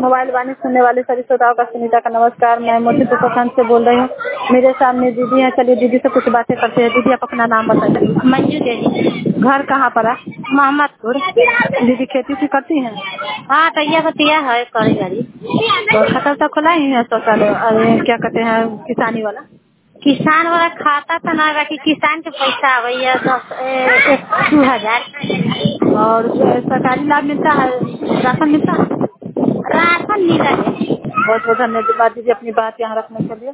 Mobile वाणी सुनने वाले सभी श्रोताओं का सुनीता का नमस्कार। मैं मोतीपुर प्रखंड से बोल रही हूँ। मेरे सामने दीदी है, चलिए दीदी से कुछ बातें करते हैं। दीदी आप अपना नाम बताइए। मंजू देवी, घर कहाँ पर है? मोहम्मदपुर। दीदी खेती से करती हैं? हाँ तैया बतिया है करी गाड़ी। तो खाता तो खुला ही है शौचालय, अरे क्या कहते हैं किसानी वाला? किसान वाला खाता तो ना बाकी किसान के पैसा आवे 2,000 और सरकारी लाभ मिलता है, राशन मिलता है? राशन मिला है। बहुत बहुत धन्यवाद दीदी अपनी बात यहाँ रखने के लिए।